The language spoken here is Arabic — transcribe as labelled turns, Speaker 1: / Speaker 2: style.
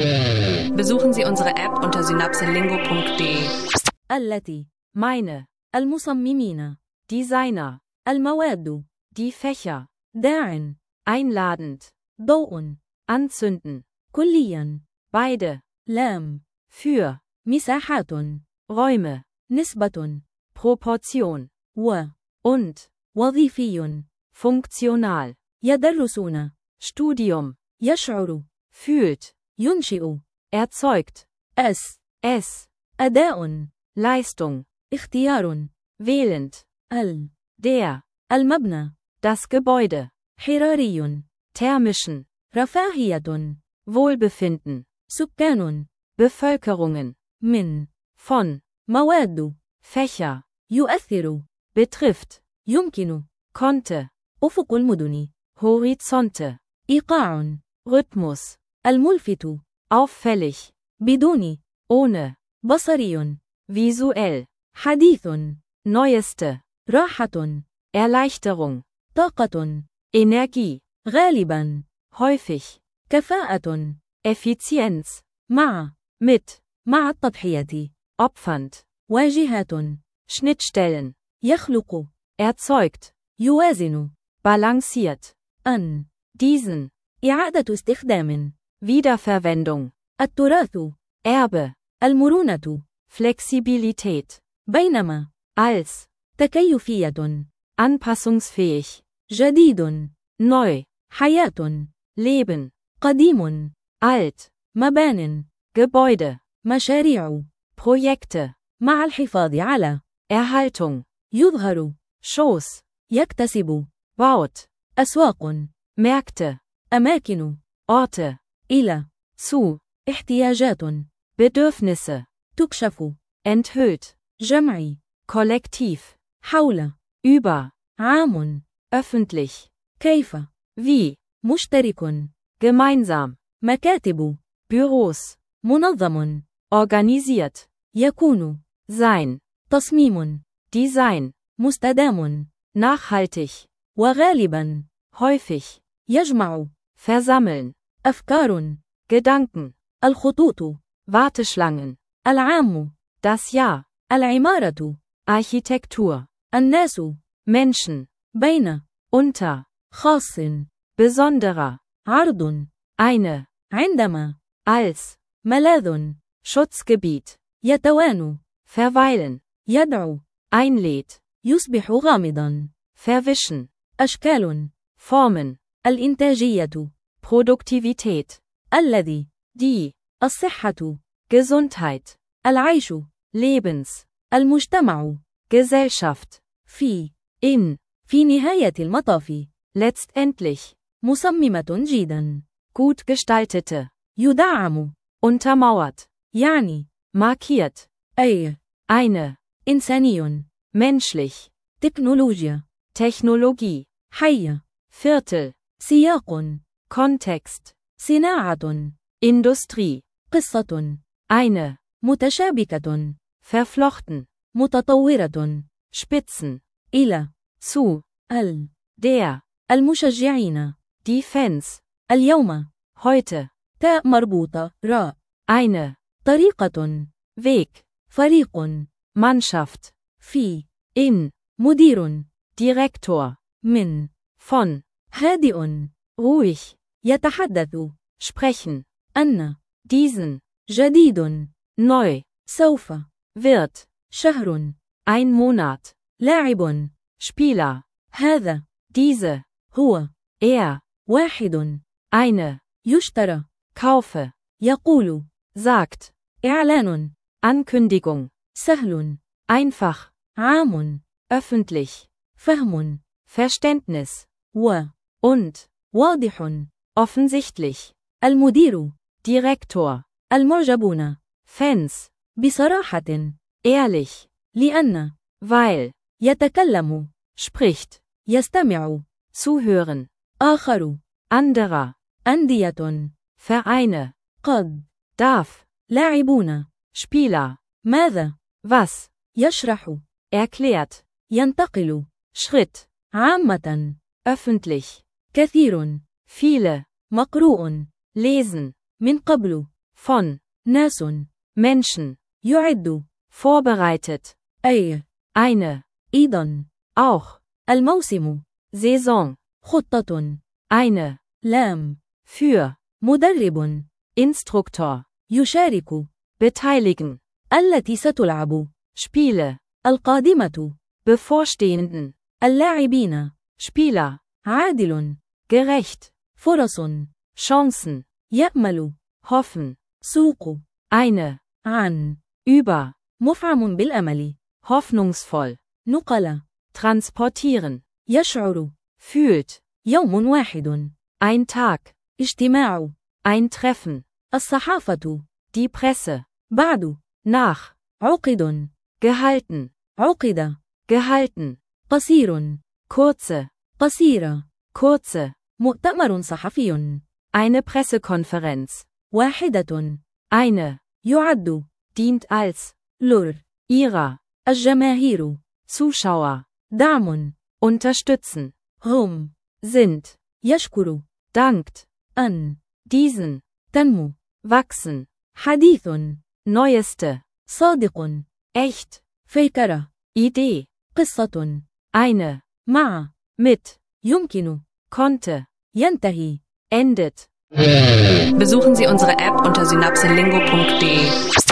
Speaker 1: Besuchen Sie unsere App unter synapselingo.de.
Speaker 2: التي meine المصممين
Speaker 3: Designer,
Speaker 2: المواد
Speaker 3: die Fächer,
Speaker 2: داع
Speaker 3: einladend,
Speaker 2: ضوء
Speaker 3: anzünden,
Speaker 2: كليا
Speaker 3: beide,
Speaker 2: لام
Speaker 3: für,
Speaker 2: مساحات
Speaker 3: Räume,
Speaker 2: نسبة
Speaker 3: Proportion
Speaker 2: und وظيفي
Speaker 3: funktional,
Speaker 2: يدرسون
Speaker 3: Studium,
Speaker 2: يشعر
Speaker 3: fühlt,
Speaker 2: ينشئ
Speaker 3: erzeugt, es,
Speaker 2: أداء
Speaker 3: Leistung,
Speaker 2: اختيار
Speaker 3: wählend, der,
Speaker 2: المبنى
Speaker 3: das Gebäude,
Speaker 2: حراري
Speaker 3: thermischen,
Speaker 2: رفاهية
Speaker 3: Wohlbefinden,
Speaker 2: سكان
Speaker 3: Bevölkerungen,
Speaker 2: من
Speaker 3: von,
Speaker 2: مواد
Speaker 3: Fächer,
Speaker 2: يؤثر
Speaker 3: betrifft,
Speaker 2: يمكن
Speaker 3: konnte,
Speaker 2: أفق المدن
Speaker 3: Horizonte,
Speaker 2: إيقاع
Speaker 3: Rhythmus,
Speaker 2: الملفت
Speaker 3: auffällig,
Speaker 2: بدون
Speaker 3: ohne,
Speaker 2: بصري
Speaker 3: visuell,
Speaker 2: حديث
Speaker 3: neueste,
Speaker 2: راحة
Speaker 3: Erleichterung,
Speaker 2: طاقة
Speaker 3: Energie,
Speaker 2: غالبا
Speaker 3: häufig,
Speaker 2: كفاءة
Speaker 3: Effizienz,
Speaker 2: mit التضحية
Speaker 3: opfernd,
Speaker 2: واجهات
Speaker 3: Schnittstellen,
Speaker 2: يخلق
Speaker 3: erzeugt,
Speaker 2: يوازن
Speaker 3: balanciert,
Speaker 2: أن
Speaker 3: diesen,
Speaker 2: إعادة استخدام
Speaker 3: Wiederverwendung,
Speaker 2: التراث
Speaker 3: Erbe,
Speaker 2: المرونة
Speaker 3: Flexibilität,
Speaker 2: بينما
Speaker 3: als,
Speaker 2: تكيفية
Speaker 3: anpassungsfähig,
Speaker 2: جديد
Speaker 3: neu,
Speaker 2: حياة
Speaker 3: Leben,
Speaker 2: قديم
Speaker 3: alt,
Speaker 2: مبان
Speaker 3: Gebäude,
Speaker 2: مشاريع
Speaker 3: Projekte,
Speaker 2: مع الحفاظ على
Speaker 3: Erhaltung,
Speaker 2: يظهر
Speaker 3: Shows,
Speaker 2: يكتسب
Speaker 3: baut,
Speaker 2: أسواق
Speaker 3: Märkte,
Speaker 2: أماكن
Speaker 3: Orte,
Speaker 2: إلى
Speaker 3: zu,
Speaker 2: احتياجات
Speaker 3: Bedürfnisse,
Speaker 2: تكشف
Speaker 3: enthüllt,
Speaker 2: جمع
Speaker 3: kollektiv,
Speaker 2: حول
Speaker 3: über,
Speaker 2: عام
Speaker 3: öffentlich,
Speaker 2: كيف
Speaker 3: wie,
Speaker 2: مشترك
Speaker 3: gemeinsam,
Speaker 2: مكاتب
Speaker 3: Büros,
Speaker 2: منظم
Speaker 3: organisiert,
Speaker 2: يكون
Speaker 3: sein,
Speaker 2: تصميم
Speaker 3: Design,
Speaker 2: مستدام
Speaker 3: nachhaltig,
Speaker 2: وغالبا
Speaker 3: häufig,
Speaker 2: يجمع
Speaker 3: versammeln,
Speaker 2: أفكار
Speaker 3: Gedanken,
Speaker 2: الخطوط
Speaker 3: Warteschlangen,
Speaker 2: العام
Speaker 3: das Jahr,
Speaker 2: العمارة
Speaker 3: Architektur,
Speaker 2: الناس
Speaker 3: Menschen,
Speaker 2: بين
Speaker 3: unter,
Speaker 2: خاص
Speaker 3: besonderer,
Speaker 2: عرض
Speaker 3: eine,
Speaker 2: عندما
Speaker 3: als,
Speaker 2: ملاذ
Speaker 3: Schutzgebiet,
Speaker 2: يتوانى
Speaker 3: verweilen,
Speaker 2: يدعو
Speaker 3: einlädt,
Speaker 2: يصبح غامضا
Speaker 3: verwischen,
Speaker 2: أشكال
Speaker 3: Formen,
Speaker 2: الإنتاجية
Speaker 3: Produktivität,
Speaker 2: الذي
Speaker 3: die,
Speaker 2: الصحة
Speaker 3: Gesundheit,
Speaker 2: العيش
Speaker 3: Lebens,
Speaker 2: المجتمع
Speaker 3: Gesellschaft,
Speaker 2: في نهاية المطاف
Speaker 3: letztendlich,
Speaker 2: مصممة جدا
Speaker 3: gut gestaltete,
Speaker 2: يدعم
Speaker 3: untermauert,
Speaker 2: يعني
Speaker 3: markiert,
Speaker 2: أي
Speaker 3: eine,
Speaker 2: إنساني
Speaker 3: menschlich,
Speaker 2: تكنولوجيا
Speaker 3: Technologie,
Speaker 2: حي
Speaker 3: Viertel,
Speaker 2: سياق
Speaker 3: Kontext,
Speaker 2: صناعة
Speaker 3: Industrie,
Speaker 2: قصة
Speaker 3: eine,
Speaker 2: متشابكة
Speaker 3: verflochten,
Speaker 2: متطورة
Speaker 3: Spitzen,
Speaker 2: إلى
Speaker 3: zu,
Speaker 2: ال
Speaker 3: der,
Speaker 2: المشجعين
Speaker 3: die Fans,
Speaker 2: اليوم
Speaker 3: heute,
Speaker 2: تاء مربوطة راء
Speaker 3: eine,
Speaker 2: طريقة
Speaker 3: Weg,
Speaker 2: فريق
Speaker 3: Mannschaft,
Speaker 2: في
Speaker 3: in,
Speaker 2: مدير
Speaker 3: Direktor,
Speaker 2: من
Speaker 3: von,
Speaker 2: هادئ
Speaker 3: ruhig,
Speaker 2: يتحدث
Speaker 3: sprechen,
Speaker 2: أن
Speaker 3: diesen,
Speaker 2: جديد
Speaker 3: neu,
Speaker 2: سوف
Speaker 3: wird,
Speaker 2: شهر
Speaker 3: ein Monat,
Speaker 2: لاعب
Speaker 3: Spieler,
Speaker 2: هذا
Speaker 3: diese,
Speaker 2: هو
Speaker 3: er,
Speaker 2: واحد
Speaker 3: eine,
Speaker 2: يشترى
Speaker 3: kaufe,
Speaker 2: يقول
Speaker 3: sagt,
Speaker 2: إعلان
Speaker 3: Ankündigung,
Speaker 2: سهل
Speaker 3: einfach,
Speaker 2: عام
Speaker 3: öffentlich,
Speaker 2: فهم
Speaker 3: Verständnis,
Speaker 2: und واضح
Speaker 3: offensichtlich,
Speaker 2: المدير
Speaker 3: Direktor,
Speaker 2: المعجبون
Speaker 3: Fans,
Speaker 2: بصراحة
Speaker 3: ehrlich,
Speaker 2: لأن
Speaker 3: weil,
Speaker 2: يتكلم
Speaker 3: spricht,
Speaker 2: يستمع
Speaker 3: zuhören,
Speaker 2: آخر
Speaker 3: anderer,
Speaker 2: أندية
Speaker 3: Vereine,
Speaker 2: قد
Speaker 3: darf,
Speaker 2: لاعبون
Speaker 3: Spieler,
Speaker 2: ماذا
Speaker 3: was,
Speaker 2: يشرح
Speaker 3: erklärt,
Speaker 2: ينتقل
Speaker 3: Schritt,
Speaker 2: عامة
Speaker 3: öffentlich,
Speaker 2: كثير
Speaker 3: viele,
Speaker 2: مقروء
Speaker 3: lesen,
Speaker 2: من قبل
Speaker 3: von,
Speaker 2: ناس
Speaker 3: Menschen,
Speaker 2: يعد
Speaker 3: vorbereitet,
Speaker 2: أي
Speaker 3: eine,
Speaker 2: أيضا
Speaker 3: auch,
Speaker 2: الموسم
Speaker 3: Saison,
Speaker 2: خطة
Speaker 3: eine,
Speaker 2: لام
Speaker 3: für,
Speaker 2: مدرب
Speaker 3: Instruktor,
Speaker 2: يشارك
Speaker 3: beteiligen,
Speaker 2: التي ستلعب
Speaker 3: Spiele,
Speaker 2: القادمة
Speaker 3: bevorstehenden,
Speaker 2: اللاعبين
Speaker 3: Spieler,
Speaker 2: عادل
Speaker 3: gerecht,
Speaker 2: فرص
Speaker 3: Chancen,
Speaker 2: يأمل
Speaker 3: hoffen,
Speaker 2: سوق
Speaker 3: eine,
Speaker 2: عن
Speaker 3: über,
Speaker 2: مفعم بالأمل
Speaker 3: hoffnungsvoll,
Speaker 2: نقل
Speaker 3: transportieren,
Speaker 2: يشعر
Speaker 3: fühlt,
Speaker 2: يوم واحد
Speaker 3: ein Tag,
Speaker 2: اجتماع
Speaker 3: ein Treffen,
Speaker 2: الصحافة
Speaker 3: die Presse,
Speaker 2: بعد
Speaker 3: nach,
Speaker 2: عقد
Speaker 3: gehalten,
Speaker 2: عقد
Speaker 3: gehalten,
Speaker 2: قصير
Speaker 3: kurze,
Speaker 2: قصيرة
Speaker 3: kurze,
Speaker 2: مؤتمر صحفي
Speaker 3: eine Pressekonferenz,
Speaker 2: واحدة
Speaker 3: eine,
Speaker 2: يعد
Speaker 3: dient als,
Speaker 2: لور
Speaker 3: ihrer,
Speaker 2: الجماهير
Speaker 3: Zuschauer,
Speaker 2: دعم
Speaker 3: unterstützen,
Speaker 2: هم
Speaker 3: sind,
Speaker 2: يشكر
Speaker 3: dankt,
Speaker 2: أن
Speaker 3: diesen,
Speaker 2: تنمو
Speaker 3: wachsen,
Speaker 2: حديث
Speaker 3: neueste,
Speaker 2: صادق
Speaker 3: echt,
Speaker 2: فكرة
Speaker 3: Idee,
Speaker 2: قصة
Speaker 3: eine,
Speaker 2: مع
Speaker 3: mit,
Speaker 2: يمكن
Speaker 3: konnte,
Speaker 2: ينتهي
Speaker 3: endet.
Speaker 1: Besuchen Sie unsere App unter synapselingo.de.